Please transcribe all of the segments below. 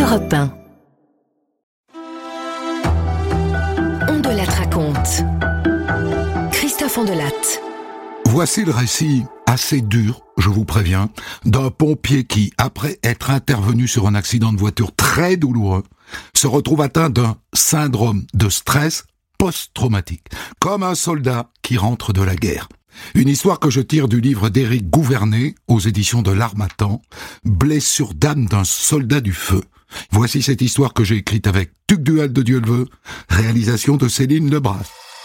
Europe 1. Ondelat raconte. Christophe Ondelat. Voici le récit assez dur, je vous préviens, d'un pompier qui, après être intervenu sur un accident de voiture très douloureux, se retrouve atteint d'un syndrome de stress post-traumatique, comme un soldat qui rentre de la guerre. Une histoire que je tire du livre d'Éric Gouvernet, aux éditions de l'Harmattan, Blessure d'âme d'un soldat du feu. Voici cette histoire que j'ai écrite avec Tugdual de Dieu le veut, réalisation de Céline Lebras.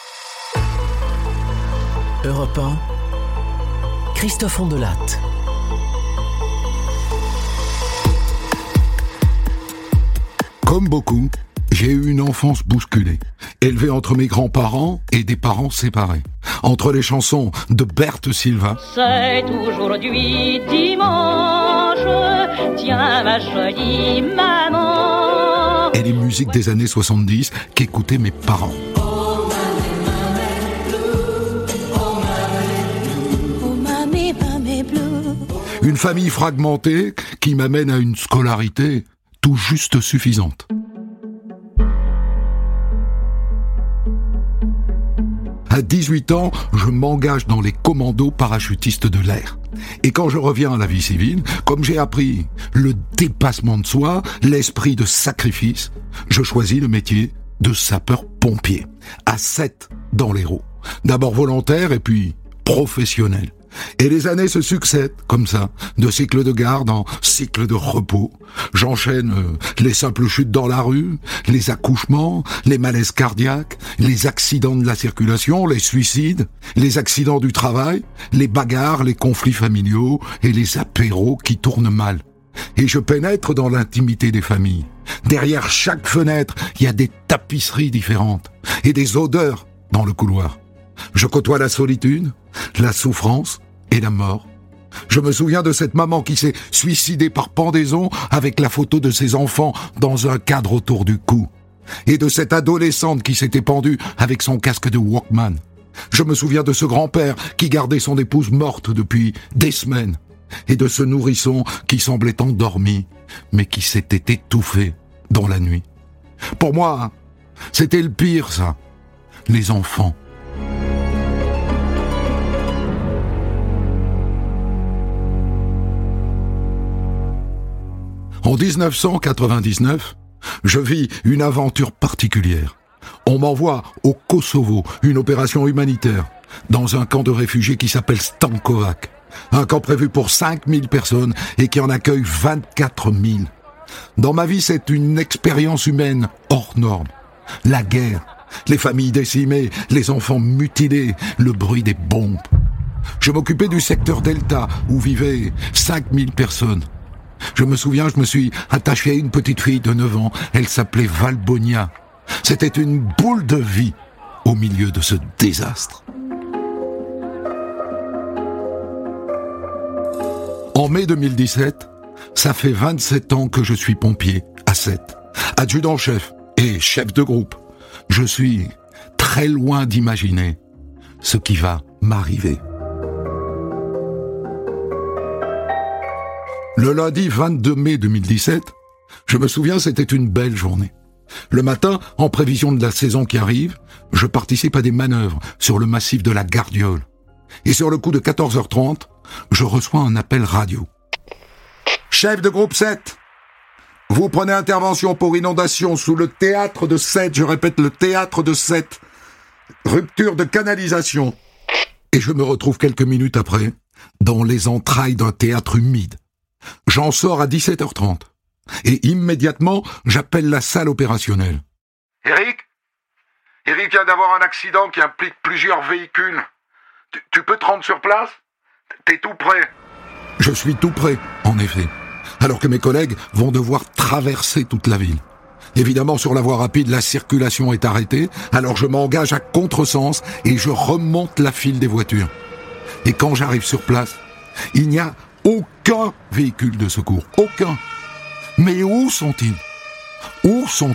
Europe 1, Christophe Ondelat. Comme beaucoup, j'ai eu une enfance bousculée, élevée entre mes grands-parents et des parents séparés. Entre les chansons de Berthe Silva, c'est aujourd'hui dimanche, tiens ma jolie maman, et les musiques des années 70 qu'écoutaient mes parents. Une famille fragmentée qui m'amène à une scolarité tout juste suffisante. À 18 ans, je m'engage dans les commandos parachutistes de l'air. Et quand je reviens à la vie civile, comme j'ai appris le dépassement de soi, l'esprit de sacrifice, je choisis le métier de sapeur-pompier. À 7 dans l'Hérault. D'abord volontaire et puis professionnel. Et les années se succèdent, comme ça, de cycle de garde en cycle de repos. J'enchaîne les simples chutes dans la rue, les accouchements, les malaises cardiaques, les accidents de la circulation, les suicides, les accidents du travail, les bagarres, les conflits familiaux et les apéros qui tournent mal. Et je pénètre dans l'intimité des familles. Derrière chaque fenêtre, il y a des tapisseries différentes et des odeurs dans le couloir. Je côtoie la solitude, la souffrance et la mort. Je me souviens de cette maman qui s'est suicidée par pendaison avec la photo de ses enfants dans un cadre autour du cou. Et de cette adolescente qui s'était pendue avec son casque de Walkman. Je me souviens de ce grand-père qui gardait son épouse morte depuis des semaines. Et de ce nourrisson qui semblait endormi, mais qui s'était étouffé dans la nuit. Pour moi, c'était le pire, ça. Les enfants. En 1999, je vis une aventure particulière. On m'envoie au Kosovo, une opération humanitaire, dans un camp de réfugiés qui s'appelle Stankovac. Un camp prévu pour 5000 personnes et qui en accueille 24 000. Dans ma vie, c'est une expérience humaine hors norme. La guerre, les familles décimées, les enfants mutilés, le bruit des bombes. Je m'occupais du secteur Delta, où vivaient 5000 personnes. Je me souviens, je me suis attaché à une petite fille de 9 ans. Elle s'appelait Valbonia. C'était une boule de vie au milieu de ce désastre. En mai 2017, ça fait 27 ans que je suis pompier à 7, adjudant-chef et chef de groupe. Je suis très loin d'imaginer ce qui va m'arriver. Le lundi 22 mai 2017, je me souviens, c'était une belle journée. Le matin, en prévision de la saison qui arrive, je participe à des manœuvres sur le massif de la Gardiole. Et sur le coup de 14h30, je reçois un appel radio. Chef de groupe 7, vous prenez intervention pour inondation sous le théâtre de 7, je répète, le théâtre de 7. Rupture de canalisation. Et je me retrouve quelques minutes après, dans les entrailles d'un théâtre humide. J'en sors à 17h30. Et immédiatement, j'appelle la salle opérationnelle. Eric vient d'avoir un accident qui implique plusieurs véhicules. Tu peux te rendre sur place ? T'es tout prêt ? Je suis tout prêt, en effet. Alors que mes collègues vont devoir traverser toute la ville. Évidemment, sur la voie rapide, la circulation est arrêtée, alors je m'engage à contresens et je remonte la file des voitures. Et quand j'arrive sur place, il n'y a aucun véhicule de secours. Aucun. Mais où sont-ils ? Où sont-ils ?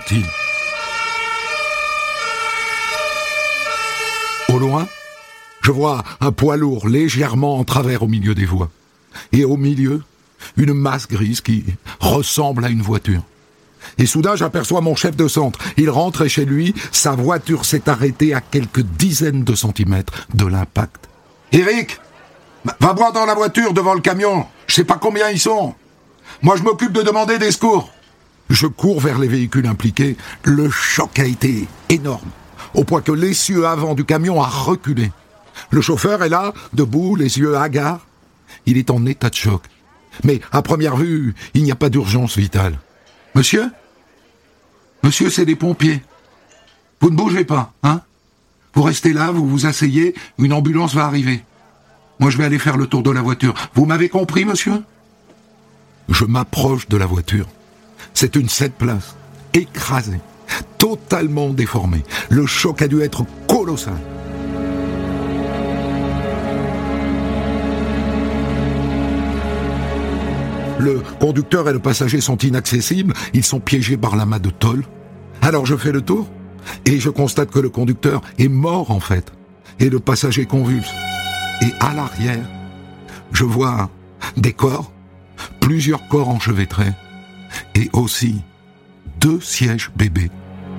Au loin, je vois un poids lourd légèrement en travers au milieu des voies. Et au milieu, une masse grise qui ressemble à une voiture. Et soudain, j'aperçois mon chef de centre. Il rentrait chez lui, sa voiture s'est arrêtée à quelques dizaines de centimètres de l'impact. « Eric, va voir dans la voiture devant le camion. Je sais pas combien ils sont. Moi, je m'occupe de demander des secours. » Je cours vers les véhicules impliqués. Le choc a été énorme, au point que l'essieu avant du camion a reculé. Le chauffeur est là, debout, les yeux hagards. Il est en état de choc. Mais à première vue, il n'y a pas d'urgence vitale. « Monsieur ? Monsieur, c'est les pompiers. Vous ne bougez pas, hein ? Vous restez là, vous vous asseyez, une ambulance va arriver. Moi, je vais aller faire le tour de la voiture. Vous m'avez compris, monsieur ? » Je m'approche de la voiture. C'est une 7 places, écrasée, totalement déformée. Le choc a dû être colossal. Le conducteur et le passager sont inaccessibles, ils sont piégés par l'amas de tôle. Alors je fais le tour, et je constate que le conducteur est mort en fait, et le passager convulse. Et à l'arrière, je vois des corps, plusieurs corps enchevêtrés, et aussi 2 sièges bébés.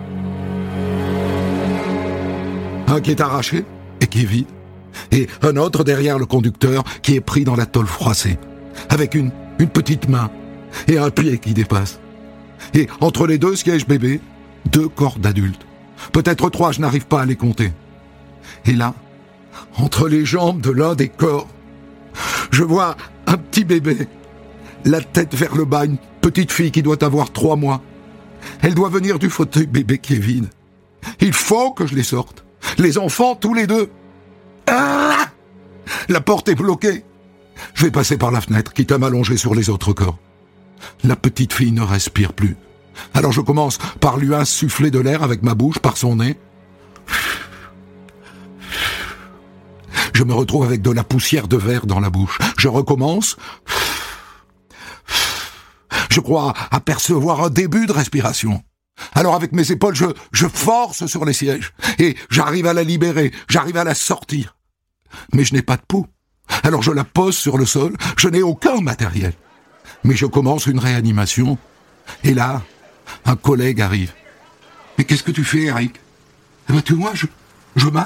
Un qui est arraché et qui est vide, et un autre derrière le conducteur qui est pris dans la tôle froissée, avec une petite main et un pied qui dépasse. Et entre les 2 sièges bébés, 2 corps d'adultes. Peut-être 3, je n'arrive pas à les compter. Et là, entre les jambes de l'un des corps, je vois un petit bébé, la tête vers le bas, une petite fille qui doit avoir 3 mois. Elle doit venir du fauteuil bébé qui est vide. Il faut que je les sorte. Les enfants, tous les 2. Ah ! La porte est bloquée. Je vais passer par la fenêtre, quitte à m'allonger sur les autres corps. La petite fille ne respire plus. Alors je commence par lui insuffler de l'air avec ma bouche, par son nez. Je me retrouve avec de la poussière de verre dans la bouche. Je recommence. Je crois apercevoir un début de respiration. Alors avec mes épaules, je force sur les sièges. Et j'arrive à la libérer, j'arrive à la sortir. Mais je n'ai pas de pouls. Alors je la pose sur le sol, je n'ai aucun matériel. Mais je commence une réanimation. Et là, un collègue arrive. « Mais qu'est-ce que tu fais, Eric ?»« Eh ben, tu vois, je masse. »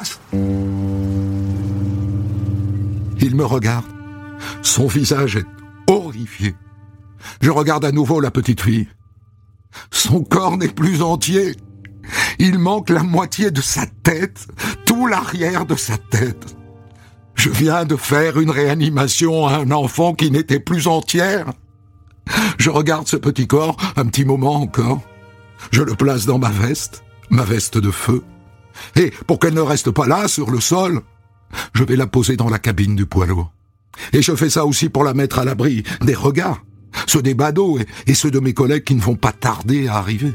Il me regarde. Son visage est horrifié. Je regarde à nouveau la petite fille. Son corps n'est plus entier. Il manque la moitié de sa tête, tout l'arrière de sa tête. Je viens de faire une réanimation à un enfant qui n'était plus entière. Je regarde ce petit corps, un petit moment encore. Je le place dans ma veste de feu. Et pour qu'elle ne reste pas là, sur le sol, je vais la poser dans la cabine du poids lourd. Et je fais ça aussi pour la mettre à l'abri des regards, ceux des badauds et ceux de mes collègues qui ne vont pas tarder à arriver.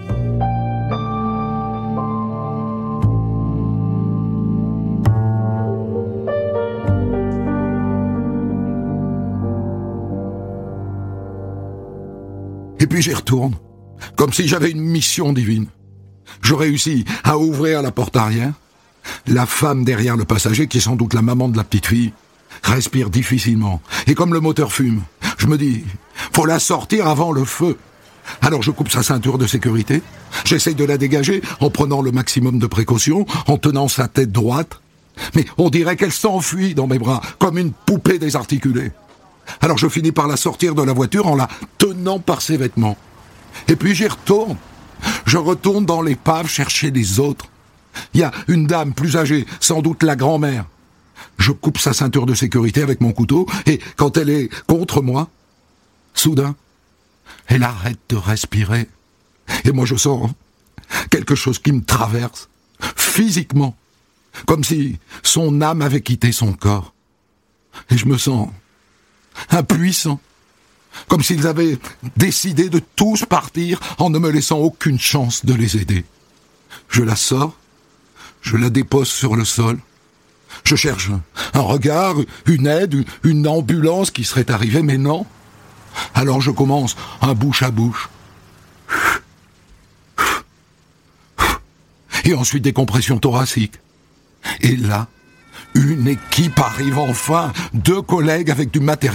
Et puis j'y retourne, comme si j'avais une mission divine. Je réussis à ouvrir la porte arrière. La femme derrière le passager, qui est sans doute la maman de la petite fille, respire difficilement. Et comme le moteur fume, je me dis, faut la sortir avant le feu. Alors je coupe sa ceinture de sécurité. J'essaye de la dégager en prenant le maximum de précautions, en tenant sa tête droite. Mais on dirait qu'elle s'enfuit dans mes bras, comme une poupée désarticulée. Alors je finis par la sortir de la voiture en la tenant par ses vêtements. Et puis j'y retourne. Je retourne dans l'épave chercher les autres. Il y a une dame plus âgée, sans doute la grand-mère. Je coupe sa ceinture de sécurité avec mon couteau, et quand elle est contre moi, soudain, elle arrête de respirer. Et moi je sens quelque chose qui me traverse, physiquement, comme si son âme avait quitté son corps. Et je me sens impuissant, comme s'ils avaient décidé de tous partir en ne me laissant aucune chance de les aider. Je la sors, je la dépose sur le sol, je cherche un regard, une aide, une ambulance qui serait arrivée, mais non. Alors je commence un bouche à bouche. Et ensuite des compressions thoraciques. Et là, une équipe arrive enfin, 2 collègues avec du matériel. « Allez-y, prenez-la en charge, moi j'y retourne. » 2 collègues avec du matériel. « Allez-y, prenez-la en charge, moi j'y retourne. » 2 collègues avec du matériel. « Allez-y, prenez-la en charge, moi j'y retourne. » 2 collègues avec du matériel.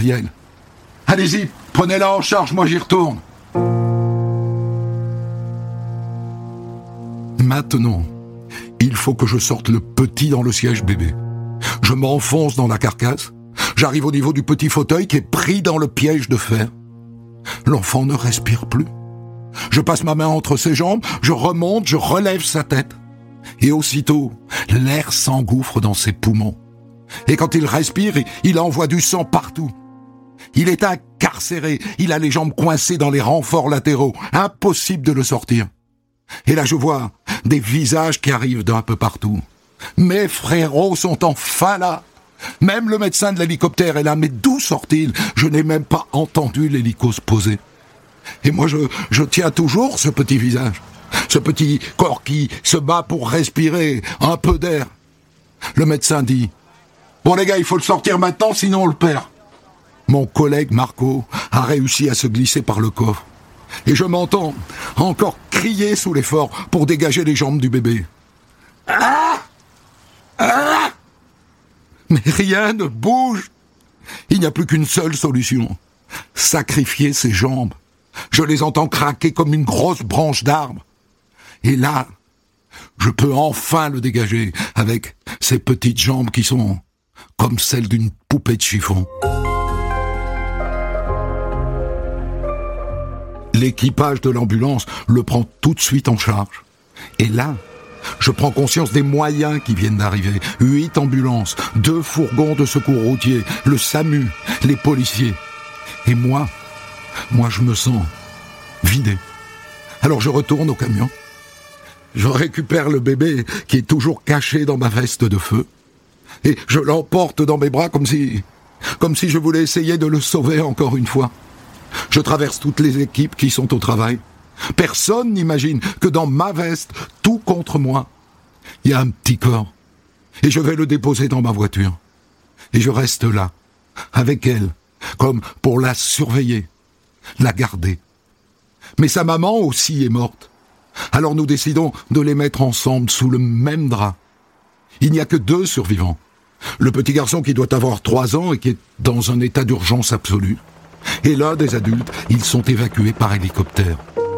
Maintenant, il faut que je sorte le petit dans le siège bébé. Je m'enfonce dans la carcasse. J'arrive au niveau du petit fauteuil qui est pris dans le piège de fer. L'enfant ne respire plus. Je passe ma main entre ses jambes, je remonte, je relève sa tête. Et aussitôt, l'air s'engouffre dans ses poumons. Et quand il respire, il envoie du sang partout. Il est incarcéré, il a les jambes coincées dans les renforts latéraux. Impossible de le sortir. Et là, je vois des visages qui arrivent d'un peu partout. Mes frérots sont enfin là. Même le médecin de l'hélicoptère est là, mais d'où sort-il? Je n'ai même pas entendu l'hélico se poser. Et moi, je tiens toujours ce petit visage, ce petit corps qui se bat pour respirer un peu d'air. Le médecin dit « Bon les gars, il faut le sortir maintenant, sinon on le perd. » Mon collègue Marco a réussi à se glisser par le coffre. Et je m'entends encore crier sous l'effort pour dégager les jambes du bébé. Ah! Ah! Mais rien ne bouge. Il n'y a plus qu'une seule solution. Sacrifier ses jambes. Je les entends craquer comme une grosse branche d'arbre. Et là, je peux enfin le dégager avec ces petites jambes qui sont comme celles d'une poupée de chiffon. L'équipage de l'ambulance le prend tout de suite en charge. Et là, je prends conscience des moyens qui viennent d'arriver. 8 ambulances, 2 fourgons de secours routier, le SAMU, les policiers. Et moi, je me sens vidé. Alors je retourne au camion. Je récupère le bébé qui est toujours caché dans ma veste de feu. Et je l'emporte dans mes bras comme si je voulais essayer de le sauver encore une fois. Je traverse toutes les équipes qui sont au travail. Personne n'imagine que dans ma veste, tout contre moi, il y a un petit corps. Et je vais le déposer dans ma voiture. Et je reste là, avec elle, comme pour la surveiller, la garder. Mais sa maman aussi est morte. Alors nous décidons de les mettre ensemble sous le même drap. Il n'y a que 2 survivants. Le petit garçon qui doit avoir 3 ans et qui est dans un état d'urgence absolue. Et l'un des adultes, ils sont évacués par hélicoptère.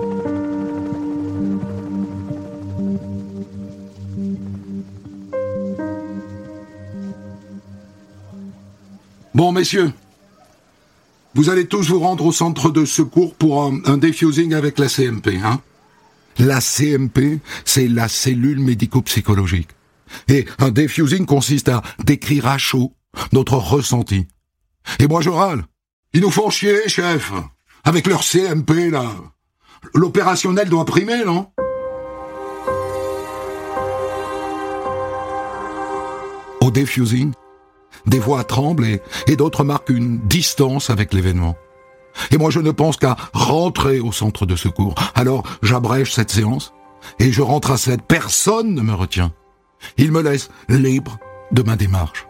Bon, messieurs, vous allez tous vous rendre au centre de secours pour un defusing avec la CMP, hein? La CMP, c'est la cellule médico-psychologique. Et un defusing consiste à décrire à chaud notre ressenti. Et moi, je râle. Ils nous font chier, chef. Avec leur CMP, là. L'opérationnel doit primer, non? Au defusing, des voix tremblent et d'autres marquent une distance avec l'événement. Et moi, je ne pense qu'à rentrer au centre de secours. Alors, j'abrège cette séance et je rentre à 7. Personne ne me retient. Il me laisse libre de ma démarche.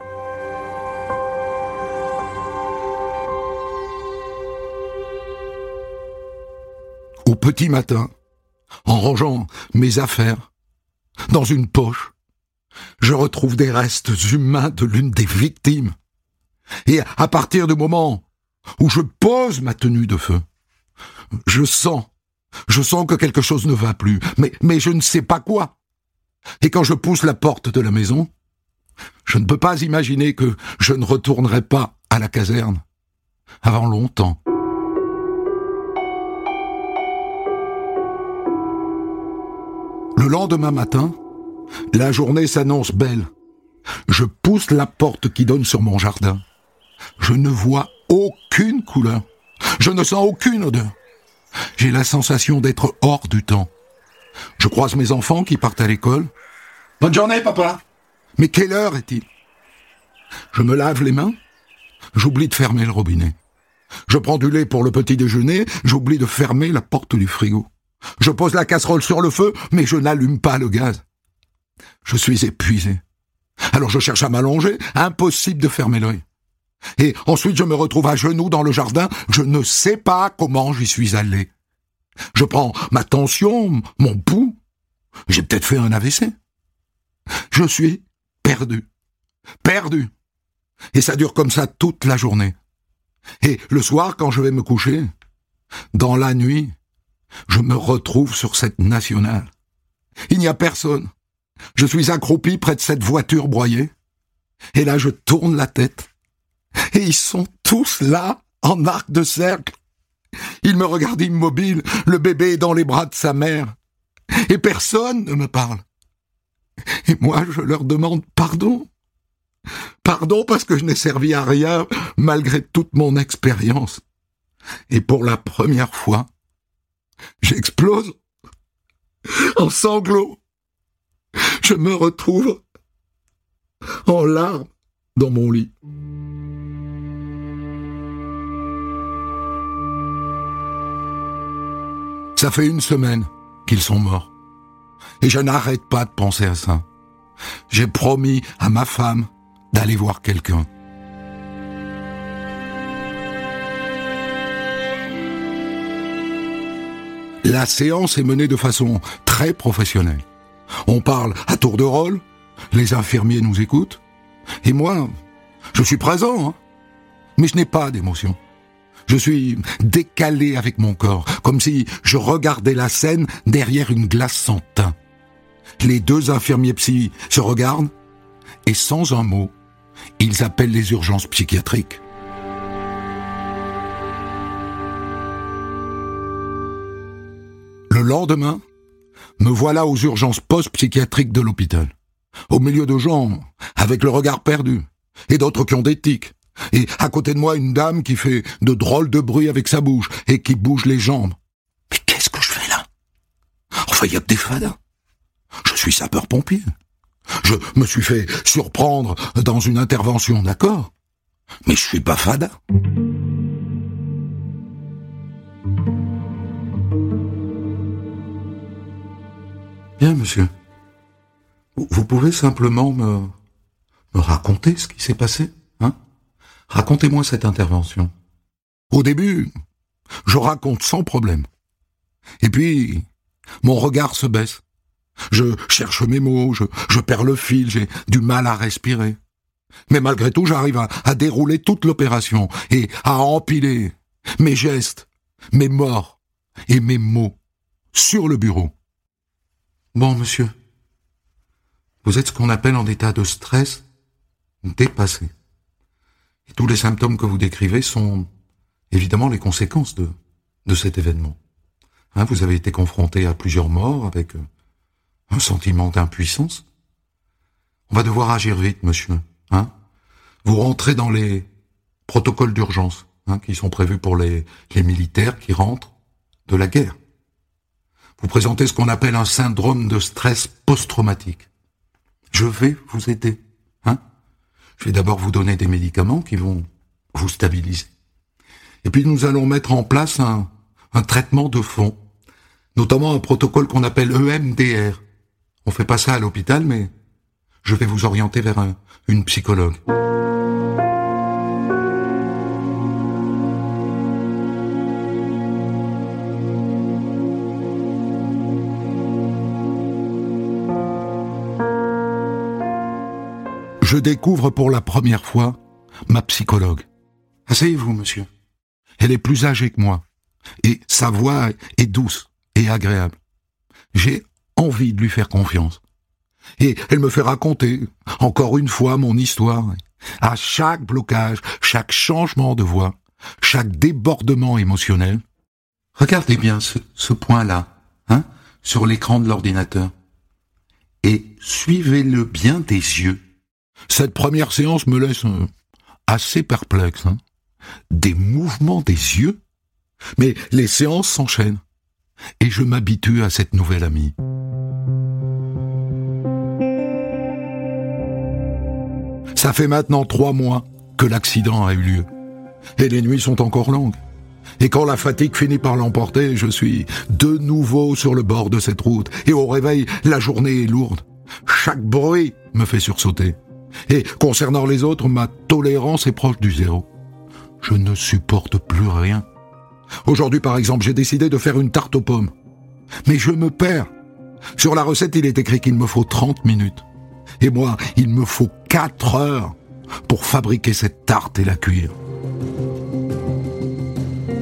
Au petit matin, en rangeant mes affaires dans une poche, je retrouve des restes humains de l'une des victimes. Et à partir du moment où je pose ma tenue de feu, je sens que quelque chose ne va plus, mais je ne sais pas quoi. Et quand je pousse la porte de la maison, je ne peux pas imaginer que je ne retournerai pas à la caserne avant longtemps. Le lendemain matin, la journée s'annonce belle. Je pousse la porte qui donne sur mon jardin. Je ne vois aucune couleur. Je ne sens aucune odeur. J'ai la sensation d'être hors du temps. Je croise mes enfants qui partent à l'école. « Bonne journée, papa !»« Mais quelle heure est-il » Je me lave les mains. J'oublie de fermer le robinet. Je prends du lait pour le petit déjeuner. J'oublie de fermer la porte du frigo. Je pose la casserole sur le feu, mais je n'allume pas le gaz. Je suis épuisé. Alors je cherche à m'allonger, impossible de fermer l'œil. Et ensuite je me retrouve à genoux dans le jardin, je ne sais pas comment j'y suis allé. Je prends ma tension, mon pouls. J'ai peut-être fait un AVC. Je suis perdu. Perdu. Et ça dure comme ça toute la journée. Et le soir, quand je vais me coucher, dans la nuit, je me retrouve sur cette nationale. Il n'y a personne. Je suis accroupi près de cette voiture broyée. Et là, je tourne la tête. Et ils sont tous là, en arc de cercle. Ils me regardent immobile, le bébé dans les bras de sa mère. Et personne ne me parle. Et moi, je leur demande pardon. Pardon parce que je n'ai servi à rien, malgré toute mon expérience. Et pour la première fois, j'explose en sanglots. Je me retrouve en larmes dans mon lit. Ça fait 1 semaine qu'ils sont morts. Et je n'arrête pas de penser à ça. J'ai promis à ma femme d'aller voir quelqu'un. La séance est menée de façon très professionnelle. On parle à tour de rôle, les infirmiers nous écoutent, et moi, je suis présent, hein, mais je n'ai pas d'émotion. Je suis décalé avec mon corps, comme si je regardais la scène derrière une glace sans teint. Les 2 infirmiers psy se regardent, et sans un mot, ils appellent les urgences psychiatriques. Le lendemain, me voilà aux urgences post-psychiatriques de l'hôpital, au milieu de gens avec le regard perdu, et d'autres qui ont des tics, et à côté de moi une dame qui fait de drôles de bruits avec sa bouche et qui bouge les jambes. Mais qu'est-ce que je fais là? Enfin, il y a que des fadas. Je suis sapeur-pompier. Je me suis fait surprendre dans une intervention, d'accord, mais je suis pas fada. Bien, monsieur. Vous pouvez simplement me raconter ce qui s'est passé, hein? Racontez-moi cette intervention. Au début, je raconte sans problème. Et puis, mon regard se baisse. Je cherche mes mots, je perds le fil, j'ai du mal à respirer. Mais malgré tout, j'arrive à dérouler toute l'opération et à empiler mes gestes, mes morts et mes mots sur le bureau. Bon, monsieur, vous êtes ce qu'on appelle en état de stress dépassé. Et tous les symptômes que vous décrivez sont évidemment les conséquences de cet événement. Hein, vous avez été confronté à plusieurs morts avec un sentiment d'impuissance. On va devoir agir vite, monsieur. Hein, vous rentrez dans les protocoles d'urgence qui sont prévus pour les militaires qui rentrent de la guerre. Vous présentez ce qu'on appelle un syndrome de stress post-traumatique. Je vais vous aider. Je vais d'abord vous donner des médicaments qui vont vous stabiliser. Et puis nous allons mettre en place un traitement de fond, notamment un protocole qu'on appelle EMDR. On fait pas ça à l'hôpital, mais je vais vous orienter vers une psychologue. Je découvre pour la première fois ma psychologue. Asseyez-vous, monsieur. Elle est plus âgée que moi, et sa voix est douce et agréable. J'ai envie de lui faire confiance. Et elle me fait raconter, encore une fois, mon histoire. À chaque blocage, chaque changement de voix, chaque débordement émotionnel. Regardez bien ce point-là, sur l'écran de l'ordinateur. Et suivez-le bien des yeux. Cette première séance me laisse assez perplexe. Des mouvements des yeux, mais les séances s'enchaînent. Et je m'habitue à cette nouvelle amie. Ça fait maintenant 3 mois que l'accident a eu lieu. Et les nuits sont encore longues. Et quand la fatigue finit par l'emporter, je suis de nouveau sur le bord de cette route. Et au réveil, la journée est lourde. Chaque bruit me fait sursauter. Et concernant les autres, ma tolérance est proche du 0. Je ne supporte plus rien. Aujourd'hui, par exemple, j'ai décidé de faire une tarte aux pommes. Mais je me perds. Sur la recette, il est écrit qu'il me faut 30 minutes. Et moi, il me faut 4 heures pour fabriquer cette tarte et la cuire.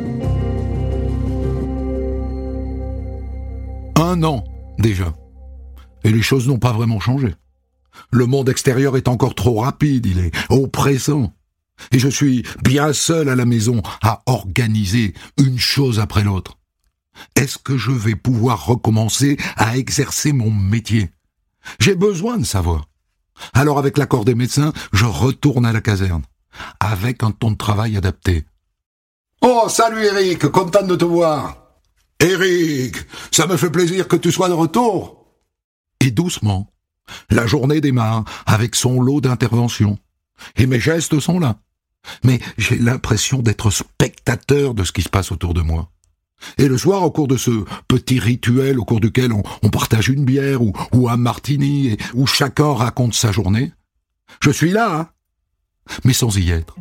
Un an, déjà. Et les choses n'ont pas vraiment changé. Le monde extérieur est encore trop rapide, il est oppressant. Et je suis bien seul à la maison à organiser une chose après l'autre. Est-ce que je vais pouvoir recommencer à exercer mon métier ? J'ai besoin de savoir. Alors avec l'accord des médecins, je retourne à la caserne, avec un ton de travail adapté. « Oh, salut Eric, content de te voir !»« Eric, ça me fait plaisir que tu sois de retour !» Et doucement, la journée démarre avec son lot d'interventions. Et mes gestes sont là. Mais j'ai l'impression d'être spectateur de ce qui se passe autour de moi. Et le soir, au cours de ce petit rituel au cours duquel on partage une bière ou un martini, et où chacun raconte sa journée, je suis là, hein, mais sans y être.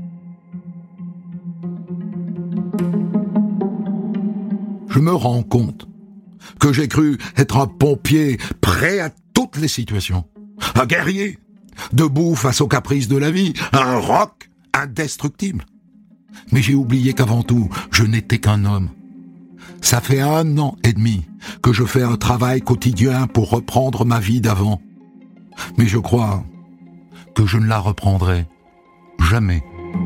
Je me rends compte que j'ai cru être un pompier prêt à toutes les situations, un guerrier, debout face aux caprices de la vie, un roc indestructible. Mais j'ai oublié qu'avant tout, je n'étais qu'un homme. Ça fait 1 an et demi que je fais un travail quotidien pour reprendre ma vie d'avant. Mais je crois que je ne la reprendrai jamais.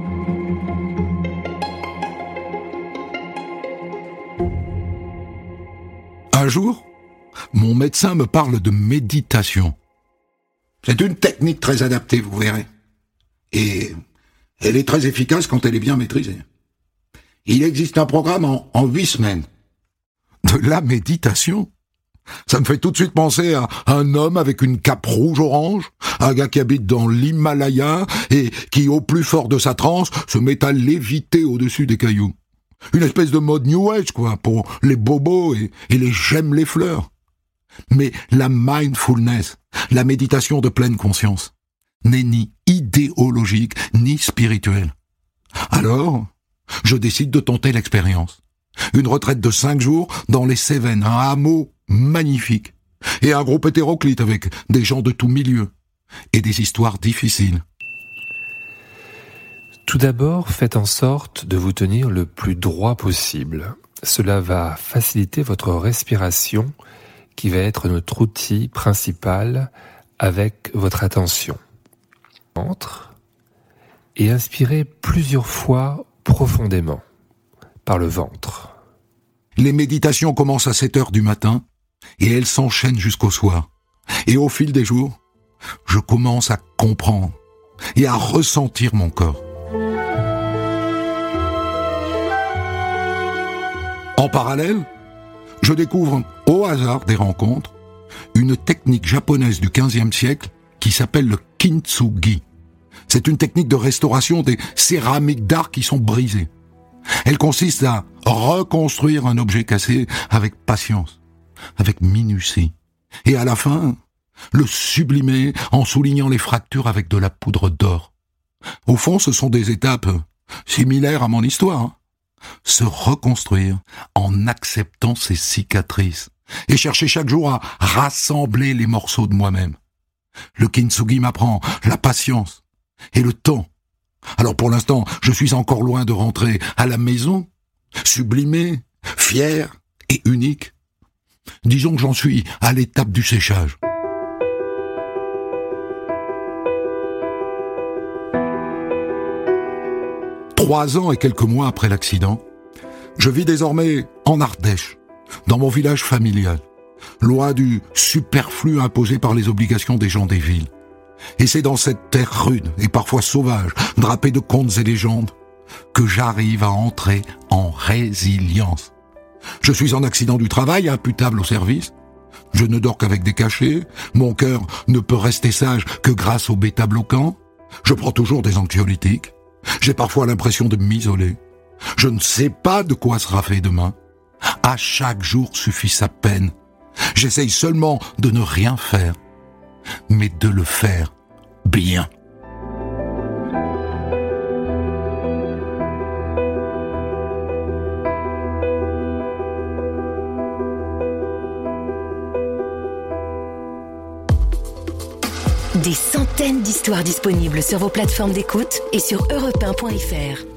Un jour, mon médecin me parle de méditation. C'est une technique très adaptée, vous verrez. Et elle est très efficace quand elle est bien maîtrisée. Il existe un programme en 8 semaines. De la méditation ? Ça me fait tout de suite penser à un homme avec une cape rouge-orange, un gars qui habite dans l'Himalaya et qui, au plus fort de sa transe, se met à léviter au-dessus des cailloux. Une espèce de mode New Age, quoi, pour les bobos et les j'aime les fleurs. Mais la mindfulness, la méditation de pleine conscience, n'est ni idéologique ni spirituelle. Alors, je décide de tenter l'expérience. Une retraite de 5 jours dans les Cévennes, un hameau magnifique, et un groupe hétéroclite avec des gens de tout milieu, et des histoires difficiles. Tout d'abord, faites en sorte de vous tenir le plus droit possible. Cela va faciliter votre respiration, qui va être notre outil principal avec votre attention. Entre et inspirez plusieurs fois profondément par le ventre. Les méditations commencent à 7h du matin et elles s'enchaînent jusqu'au soir. Et au fil des jours, je commence à comprendre et à ressentir mon corps. En parallèle, je découvre au hasard des rencontres une technique japonaise du XVe siècle qui s'appelle le kintsugi. C'est une technique de restauration des céramiques d'art qui sont brisées. Elle consiste à reconstruire un objet cassé avec patience, avec minutie, et à la fin, le sublimer en soulignant les fractures avec de la poudre d'or. Au fond, ce sont des étapes similaires à mon histoire, hein. Se reconstruire en acceptant ses cicatrices et chercher chaque jour à rassembler les morceaux de moi-même. Le kintsugi m'apprend la patience et le temps. Alors pour l'instant, je suis encore loin de rentrer à la maison, sublimé, fier et unique. Disons que j'en suis à l'étape du séchage. Trois ans et quelques mois après l'accident, je vis désormais en Ardèche, dans mon village familial, loin du superflu imposé par les obligations des gens des villes. Et c'est dans cette terre rude et parfois sauvage, drapée de contes et légendes, que j'arrive à entrer en résilience. Je suis en accident du travail, imputable au service. Je ne dors qu'avec des cachets. Mon cœur ne peut rester sage que grâce au bêta-bloquant. Je prends toujours des anxiolytiques. J'ai parfois l'impression de m'isoler. Je ne sais pas de quoi sera fait demain. À chaque jour suffit sa peine. J'essaye seulement de ne rien faire, mais de le faire bien. Des centaines d'histoires disponibles sur vos plateformes d'écoute et sur europe1.fr.